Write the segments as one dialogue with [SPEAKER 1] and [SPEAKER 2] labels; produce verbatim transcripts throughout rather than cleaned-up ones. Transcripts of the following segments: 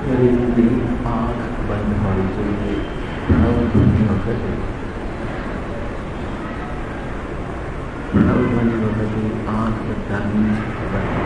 [SPEAKER 1] શરીરની આંખ બંધ હોવી જોઈએ. પ્રણવ ધ્વનિ વખતે પ્રણવ ધ્વનિ વખતે આંખ બધાની બંધ.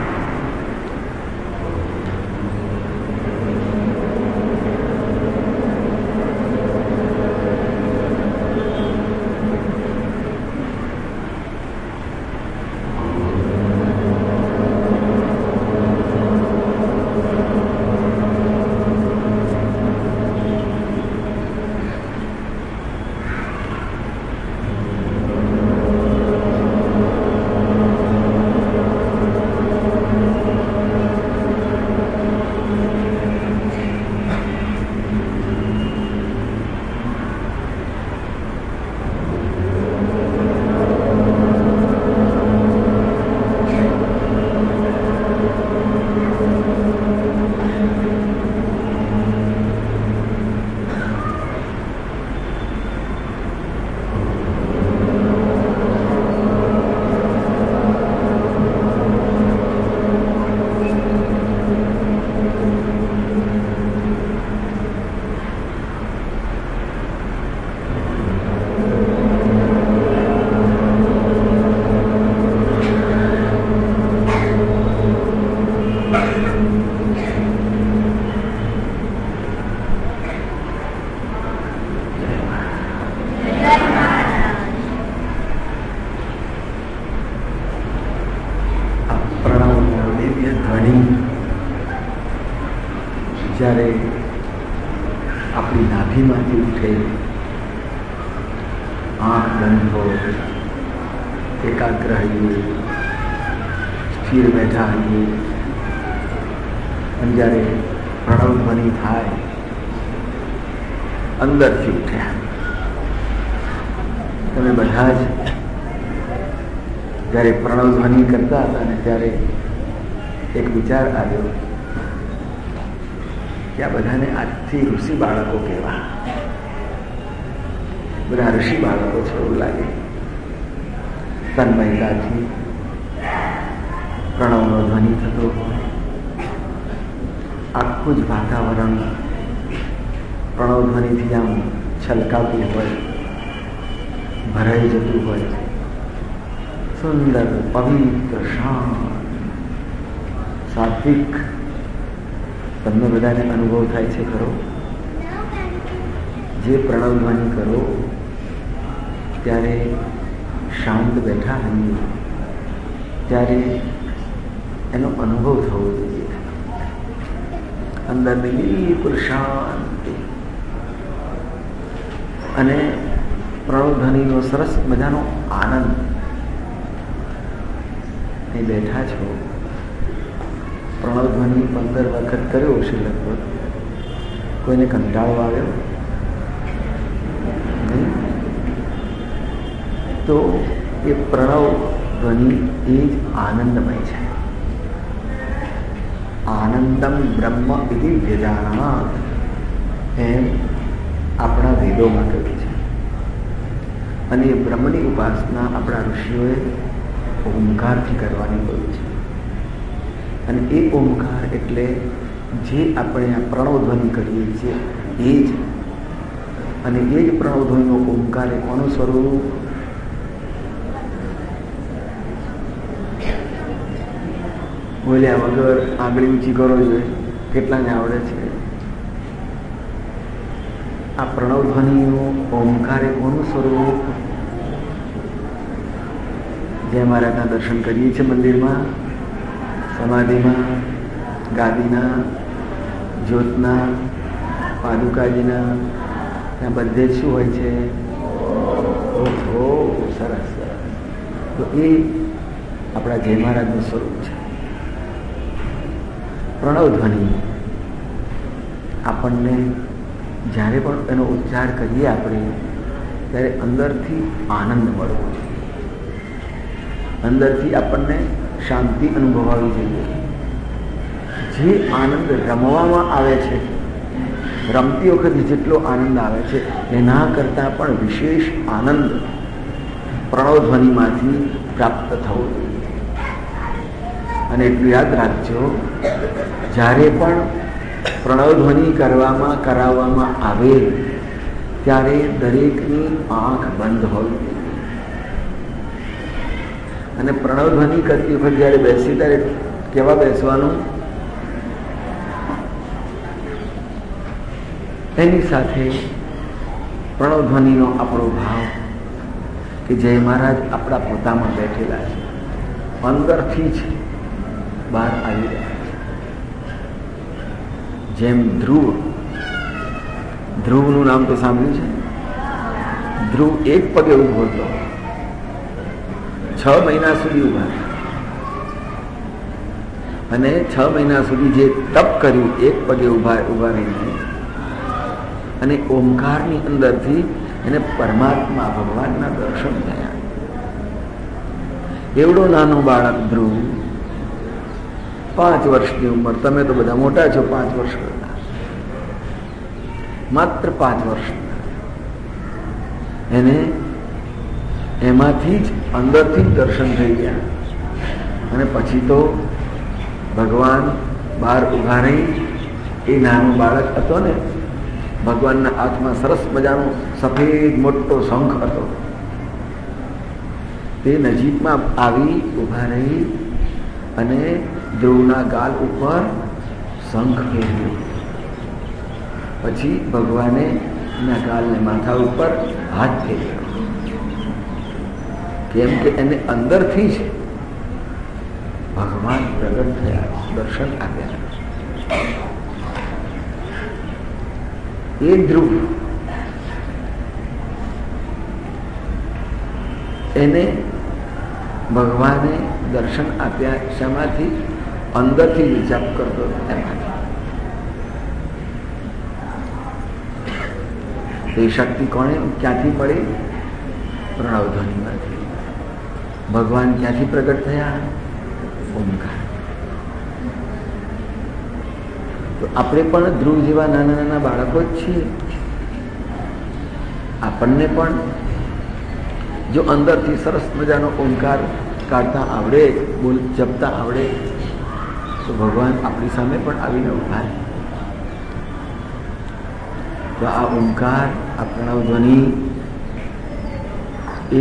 [SPEAKER 1] જ્યારે આપણી નાભીમાંથી ઉઠે, આંખ બંધ હોય, એકાગ્ર હોઈએ, સ્થિર બેઠા હોઈએ, અને જ્યારે પ્રણવ ધ્વનિ થાય અંદરથી ઉઠ્યા. તમે બધા જ જ્યારે પ્રણવ ધ્વનિ કરતા હતા ને ત્યારે એક વિચાર આવ્યો કે આ બધાને આજથી ઋષિ બાળકો કહેવા. બધા ઋષિ બાળકો છે એવું લાગે. તન્મયતાથી પ્રણવનો ધ્વનિ થતો હોય, આખું જ વાતાવરણ પ્રણવ ધ્વનિથી આમ છલકાતું હોય, ભરાઈ જતું હોય, સુંદર પવિત્ર શાંત સાત્વિક. તમને બધાને અનુભવ થાય છે ખરો? જે પ્રણવ ધ્વનિ કરો ત્યારે શાંત બેઠા હોઈએ ત્યારે એનો અનુભવ થવો જોઈએ. અંદરની બિલકુલ શાંતિ અને પ્રણવ ધ્વનિનો સરસ મજાનો આનંદ. એ બેઠા છો, પ્રણવ ધ્વનિ પંદર વખત કર્યો છે લગભગ. કોઈને કંટાળો આવ્યો નહીં? તો એ પ્રણવ ધ્વનિ એ જ આનંદમય છે. આનંદમ બ્રહ્મ ઇતિ વ્યજાનાત એમ આપણા વેદોમાં કહ્યું છે. અને એ બ્રહ્મની ઉપાસના આપણા ઋષિઓએ ઓમકારથી કરવાની કહ્યું છે. અને એ ઓમકાર એટલે જે આપણે આ પ્રણવ ધ્વનિ કરીએ છીએ એ જ. અને એ જ પ્રણવ ધ્વનિનો ઓમકાર એ કોનું સ્વરૂપ? બોલ્યા વગર આંગળી ઊંચી કરો જોઈએ. કેટલાને આવડે છે? આ પ્રણવ ધ્વનિનો ઓમકાર એ કોનું સ્વરૂપ? જે મહારાજના દર્શન કરીએ છીએ મંદિરમાં, સમાધિમાં, ગાદીના, જ્યોતના, પાદુકાજીના, ત્યાં બધે જ શું હોય છે? ઓહો, સરસ સરસ. તો એ આપણા જય મહારાજનું સ્વરૂપ છે. પ્રણવ ધ્વનિ આપણને જ્યારે પણ એનો ઉચ્ચાર કરીએ આપણે ત્યારે અંદરથી આનંદ મળવો જોઈએ. અંદરથી આપણને શાંતિ અનુભવાવી જોઈએ. જે આનંદ રમવામાં આવે છે, રમતી વખતે જેટલો આનંદ આવે છે એના કરતાં પણ વિશેષ આનંદ પ્રણવ ધ્વનિમાંથી પ્રાપ્ત થવો જોઈએ. અને એટલું યાદ રાખજો, જ્યારે પણ પ્રણવધ્વનિ કરવામાં કરાવવામાં આવે ત્યારે દરેકની આંખ બંધ હોય અને પ્રણવધ્વનિ કરતી વખત જયારે બેસી ત્યારે કેવા બેસવાનું? એની સાથે પ્રણવધ્વનિનો આપણો ભાવ કે જય મહારાજ આપણા પોતામાં બેઠેલા છે, અંદરથી જ બહાર આવી રહ્યા છે. જેમ ધ્રુવ, ધ્રુવનું નામ તો સાંભળ્યું છે. ધ્રુવ એક પગે ઉભો હતો, છ મહિના સુધી ઉભા અને છ મહિના સુધી જે તપ કર્યું એક પગે ઉભા ઉભા રહીને અને ઓમકારની અંદરથી એને પરમાત્મા ભગવાનના દર્શન થયા. એવડો નાનો બાળક ધ્રુવ, પાંચ વર્ષની ઉંમર, તમે તો બધા મોટા છો, પાંચ વર્ષ કરતા, માત્ર પાંચ વર્ષ, એને એમાંથી જ અંદરથી જ દર્શન થઈ ગયા. અને પછી તો ભગવાન બહાર ઉભા રહી, એ નાનું બાળક હતો ને, ભગવાનના હાથમાં સરસ મજાનો સફેદ મોટો શંખ હતો. તે નજીકમાં આવી ઉભા રહી અને ધ્રુવના ગાલ ઉપર શંખ ફેર્યો. પછી ભગવાને એના ગાલને માથા ઉપર હાથ ફેર્યો, કેમ કે એને અંદરથી જ ભગવાન પ્રગટ થયા, દર્શન આપ્યા. એ ધ્રુવ એને ભગવાને દર્શન આપ્યા શેમાંથી? અંદરથી જપ કરતો એમાંથી. એ શક્તિ કોણે ક્યાંથી મળી? પ્રણવધ્વનિમાંથી. ભગવાન ક્યાંથી પ્રગટ થયા? ઓમકાર. તો આપણે પણ ધ્રુવ જેવા નાના નાના બાળકો જ છીએ. આપણને પણ જો અંદરથી સરસ મજાનો ઓમકાર કાઢતા આવડે, બોલ જપતા આવડે, તો ભગવાન આપણી સામે પણ આવીને ઉભા રહે. તો આ ઓમકાર, આ પ્રણવધ્વનિ, એ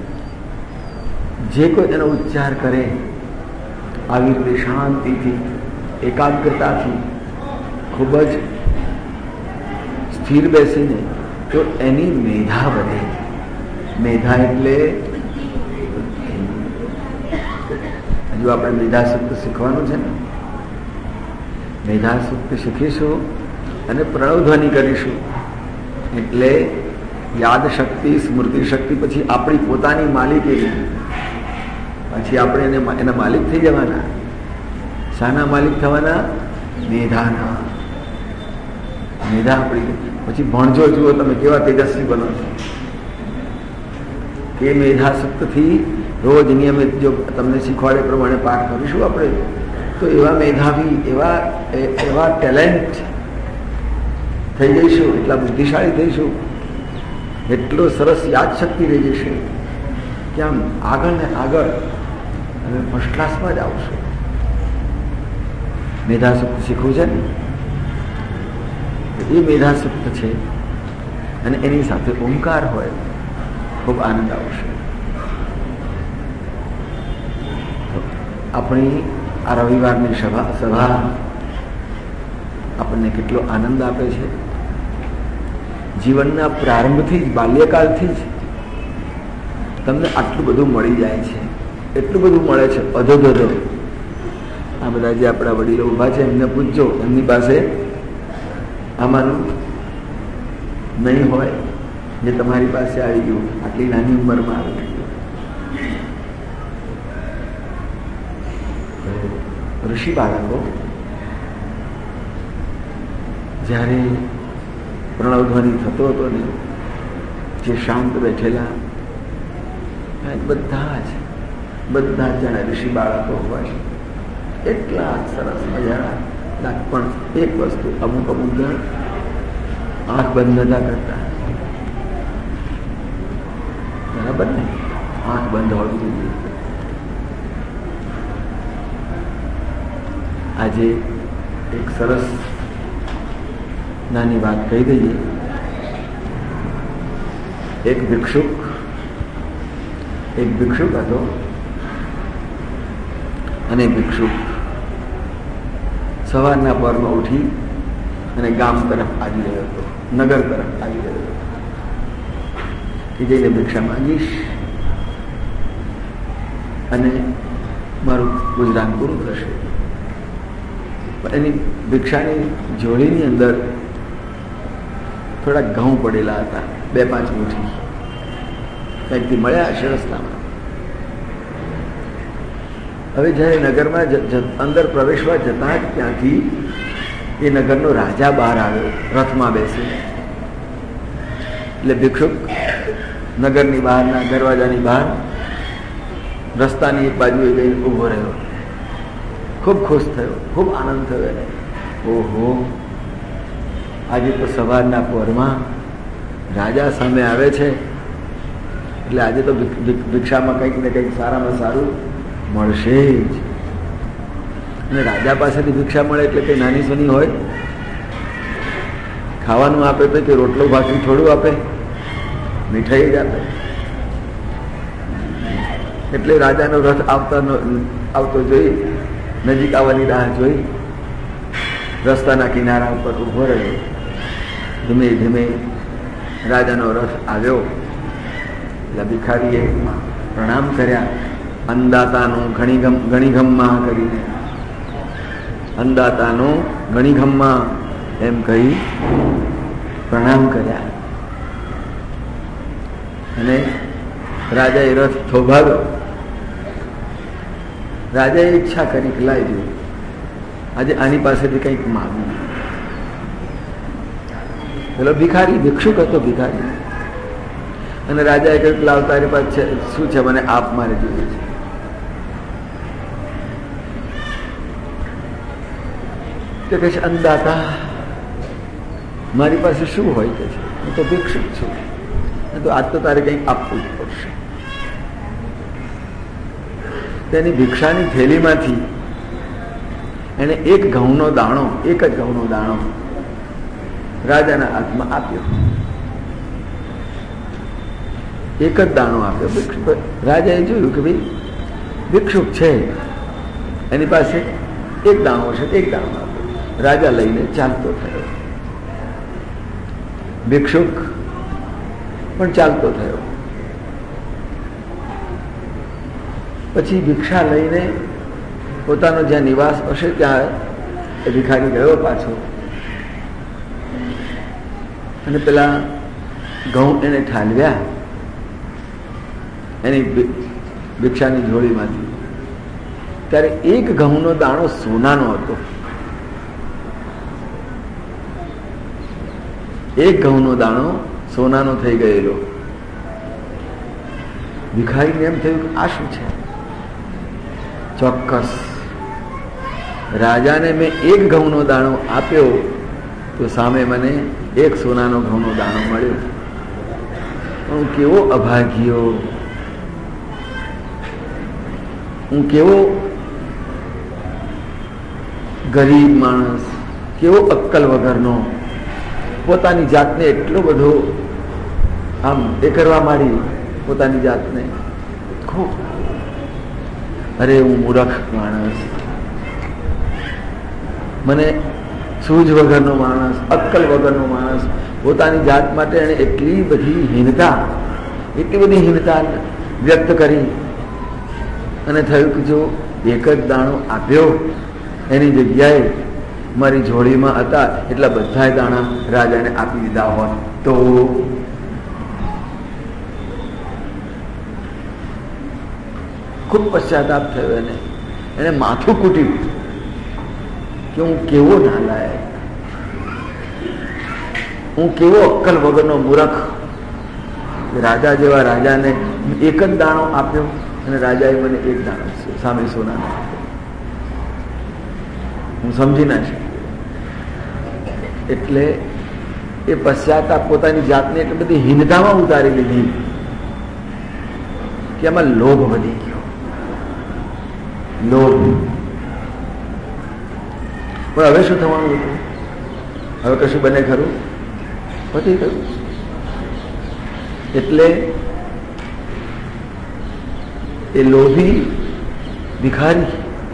[SPEAKER 1] જે કોઈ એનો ઉચ્ચાર કરે આવી રીતે શાંતિથી, એકાગ્રતાથી, ખૂબ જ સ્થિર બેસીને, તો એની મેધા વધે. મેધા એટલે હજુ આપણે મેધા સૂક્ત શીખવાનું છે ને, મેધા સૂક્ત શીખીશું અને પ્રણવધ્વનિ કરીશું. એટલે યાદ શક્તિ, સ્મૃતિ શક્તિ પછી આપણી પોતાની માલિકી. પછી આપણે એને એના માલિક થઈ જવાના. શાના માલિક થવાના? મેધાના. મેધા આપણી. પછી ભણજો, જુઓ તમે કેવા તેજસ્વી બનો છો. એ મેધા સૂક્તથી રોજ નિયમિત જો તમને શીખવાડે પ્રમાણે પાઠ કરીશું આપણે, તો એવા મેધાવી, એવા એવા ટેલેન્ટ થઈ જઈશું, એટલા બુદ્ધિશાળી થઈશું, એટલો સરસ યાદશક્તિ રહી જશે કે આમ આગળ ને આગળ અને ફર્સ્ટ ક્લાસમાં જ આવશું. મેધા સૂક્ત શીખવું છે ને, એ મેધા સૂક્ત છે અને એની સાથે ઓમકાર હોય, ખૂબ આનંદ આવશે. આપણી આ રવિવારની સભા સભા આપણને કેટલો આનંદ આપે છે. જીવનના પ્રારંભથી જ, બાલ્યકાળથી જ તમને આટલું બધું મળી જાય છે, એટલું બધું મળે છે અધોધો. આ બધા જે આપણા વડીલો ઉભા છે એમને પૂછજો, એમની પાસે આમાંનું નહીં હોય જે તમારી પાસે આવી ગયું, આટલી નાની ઉંમરમાં આવી ગયું. ઋષિ બાળકો જ્યારે પ્રણવધ્વનિ થતો હતો ને, જે શાંત બેઠેલા બધા જ બધા જ જણા ઋષિ બાળકો હોય, એટલા સરસ મજાના. પણ એક વસ્તુ, અમુક અમુક જણ આંખ બંધ નતા કરતા. બરાબર ને? આંખ બંધ હોવી જોઈએ. આજે એક સરસ નાની વાત કહી દઈએ. એક ભિક્ષુક એક ભિક્ષુક હતો અને ભિક્ષુક સવારના પરમાં ઉઠી અને ગામ તરફ આવી રહ્યો હતો, નગર તરફ આવી રહ્યો હતો કે જઈને ભિક્ષા માંગીશ અને મારું ગુજરાન પૂરું થશે. એની ભિક્ષાની જોડીની અંદર થોડા ઘઉં પડેલા હતા, બે પાંચ મુઠ્ઠી કંઈકથી મળ્યા હશે રસ્તામાં. હવે જ્યારે નગરમાં અંદર પ્રવેશવા જતા જ ત્યાંથી એ નગરનો રાજા બહાર આવ્યો રથમાં બેસીને. એટલે ભિક્ષુક નગરની બહારના દરવાજાની બહાર રસ્તાની એક બાજુએ જઈને ઊભો રહ્યો. ખૂબ ખુશ થયો, ખૂબ આનંદ થયો એને. ઓહો, આજે તો સવારના પોરમાં રાજા સામે આવે છે, એટલે આજે તો ભિક્ષામાં કંઈક ને કંઈક સારામાં સારું મળશે જ. અને રાજા પાસેથી ભિક્ષા મળે એટલે કઈ નાની સોની હોય? ખાવાનું આપે તો કે રોટલો ભાખરી થોડું આપે, મીઠાઈ જ આપે. એટલે રાજાનો રથ આવતા આવતો જોઈ, નજીક આવવાની રાહ જોઈ, રસ્તાના કિનારા ઉપર ઉભો રહ્યો. ધીમે ધીમે રાજાનો રથ આવ્યો. એટલે ભિખારીએ પ્રણામ કર્યા, અંદાતાનું ઘણીગમ ઘણીગમમાં કરીને, અંદાતાનું ઘણીગમમાં એમ કહી પ્રણામ કર્યા. અને રાજાએ રથ થોભાવ્યો. રાજાએ ઈચ્છા કરી કે લાવી દઉં, આજે આની પાસેથી કંઈક માગવું. પેલો ભિખારી ભિક્ષુક હતો, ભિખારી. અને રાજાએ કહ્યું લાવ, તારી પાસે શું છે, મને આપ, મારે જોઈએ છે. તે કહે છે, અંદાતા મારી પાસે શું હોય કે છે, હું તો ભિક્ષુક છું, તો આજ તો તારે કંઈક આપવું જ પડશે. તેની ભિક્ષાની થેલીમાંથી એને એક ઘઉંનો દાણો, એક જ ઘઉંનો દાણો રાજાના હાથમાં આપ્યો. એક જ દાણો આપ્યો. રાજાએ જોયું કે ભાઈ ભિક્ષુક છે, એની પાસે એક દાણો છે, એક દાણો આપ્યો. રાજા લઈને ચાલતો થયો. ભિક્ષુક પણ ચાલતો થયો. પછી ભિક્ષા લઈને પોતાનો જ્યાં નિવાસ હશે ત્યાં એ ભિખારી ગયો પાછો. અને પેલા ઘઉં એને ઠાલવ્યા એની ભિક્ષાની જોડીમાંથી. ત્યારે એક ઘઉંનો દાણો સોનાનો હતો. એક ઘઉંનો દાણો સોનાનો થઈ ગયેલો. ભિખારીને એમ થયું કે આ શું છે? ચોક્કસ રાજાને મેં એક ઘઉંનો દાણો આપ્યો તો સામે મને એક સોનાનો ઘઉંનો દાણો મળ્યો. હું કેવો અભાગ્યો, હું કેવો ગરીબ માણસ, કેવો અક્કલ વગરનો. પોતાની જાતને એટલો બધો આમ એ કરવા માંડી, પોતાની જાતને ખૂબ, અરે હું મૂર્ખ માણસ, મને સૂઝ વગરનો માણસ, અક્કલ વગરનો માણસ. પોતાની જાત માટે એને એટલી બધી હીનતા, એટલી બધી હીનતા વ્યક્ત કરી. અને થયું કે જો એક જ દાણો આપ્યો એની જગ્યાએ મારી જોડીમાં હતા એટલા બધા દાણા રાજાને આપી દીધા હોત તો. ખૂબ પશ્ચાતાપ થયો એને. એને માથું કૂટ્યું કે હું કેવો નાલાયક, હું કેવો અક્કલ વગરનો મૂર્ખ. રાજા જેવા રાજાને એક જ દાણો આપ્યો અને રાજાએ મને એક દાણો સામે સોનાનો આપ્યો. હું સમજી ના શકું. એટલે એ પશ્ચાતાપ પોતાની જાતને એટલી બધી હીનતામાં ઉતારી લીધી કે આમાં લોભ વધી ગયો. લોભ. પણ હવે શું થવાનું હતું? હવે કશું બને ખરું? પતી ગયું. એટલે એ લોભી ભિખારી,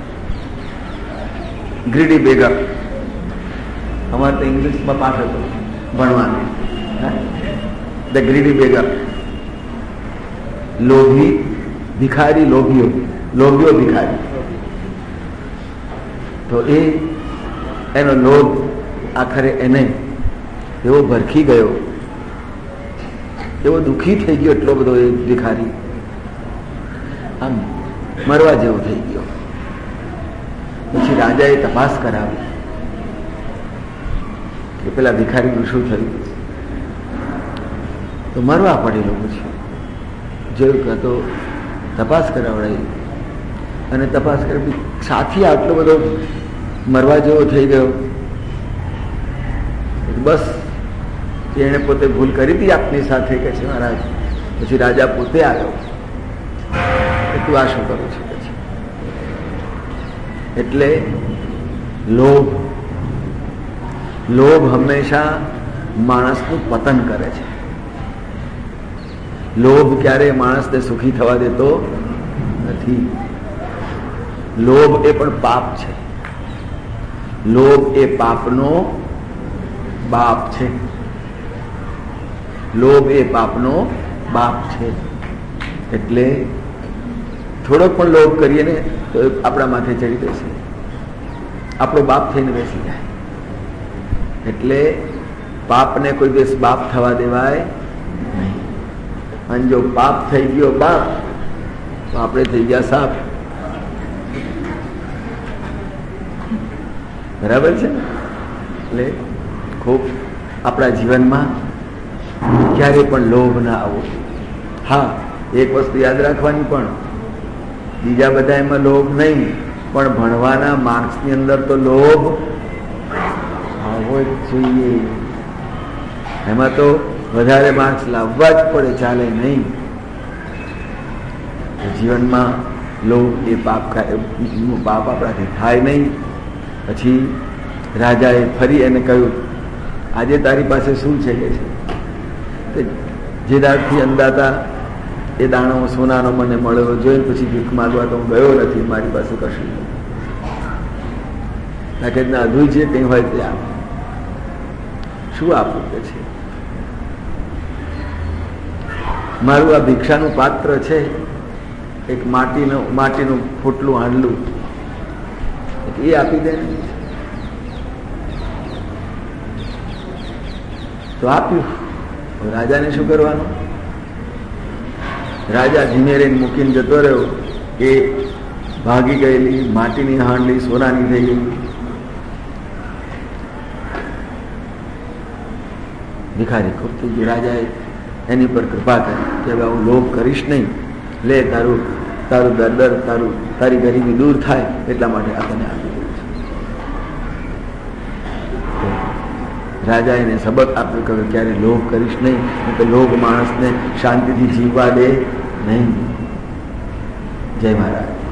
[SPEAKER 1] ગ્રીડી બેગર, અમારે તો ઇંગ્લિશમાં પાઠ હતો ભણવાનું, ધ ગ્રીડી બેગર. લોભી ભિખારી, લોભીઓ લોભીઓ ભિખારી. તો એ એનો લોભ આખરે એને એવો ભરખી ગયો, એવો દુઃખી થઈ ગયો, એટલો બધો એ ભિખારી આમ મરવા જેવો થઈ ગયો. પછી રાજાએ તપાસ કરાવી કે પેલા ભિખારીનું શું થયું. તો મરવા પડેલો. પછી જોયું કે તો તપાસ કરાવડાવી, અને તપાસ કરી સાથી આટલો બધો મરવા જેવો થઈ ગયો. બસ એને પોતે ભૂલ કરી હતી આપની સાથે કે છે મહારાજ. પછી રાજા પોતે આવ્યો કે તું આ શું કરું છું? પછી એટલે લોભ લોભ હંમેશા માણસનું પતન કરે છે. લોભ ક્યારેય માણસને સુખી થવા દેતો નથી. લોભ એ પણ પાપ છે. લોભ એ પાપનો બાપ છે. લોભ એ પાપનો બાપ છે. એટલે થોડોક પણ લોભ કરીએ ને તો આપણા માથે ચડી બેસે, આપણો બાપ થઈને બેસી જાય. એટલે પાપને કોઈ દિવસ બાપ થવા દેવાય નહીં. અને જો પાપ થઈ ગયો બાપ તો આપણે થઈ ગયા સાપ. બરાબર છે ને? એટલે ખૂબ આપણા જીવનમાં ક્યારે પણ લોભ ના આવવો. હા, એક વસ્તુ યાદ રાખવાની, પણ બીજા બધા એમાં લોભ નહીં, પણ ભણવાના માર્ક્સની અંદર તો લોભ આવવો જ જોઈએ. એમાં તો વધારે માર્ક્સ લાવવા જ પડે, ચાલે નહીં. જીવનમાં લોભ એ પાપ પાપ આપણાથી થાય નહીં. પછી રાજાએ ફરી એને કહ્યું, આજે તારી પાસે શું છે? કે છે જે દાડથી અંદાતા એ દાણો સોનાનો મને મળ્યો જોઈને પછી ભીખ માંગવા તો હું ગયો નથી, મારી પાસે કશું નહીં. અધૂરી છે કંઈ હોય તે આપ. શું આપવું? કે છે મારું આ ભિક્ષાનું પાત્ર છે, એક માટીનું માટીનું ફૂટલું હાંડલું, એ આપી દે. તો આપ્યું. રાજાને શું કરવાનું? રાજા ધીમે રહીને મૂકીને જતો રહ્યો. એ ભાગી ગયેલી માટીની હાંડલી સોનાની થઈ ગઈ. ભિખારી ખૂબ થઈ ગયો. રાજાએ એની પર કૃપા કરી કે હવે હું લોભ કરીશ નહીં, લે તારું તારું દર તારું તારી ગરીબી દૂર થાય એટલા માટે આ તને આપી દઉં છું. રાજા એને સબક આપ્યું કે ક્યારે લોભ કરીશ નહીં, તો લોભ માણસને શાંતિથી જીવવા દે નહીં. જય મહારાજ.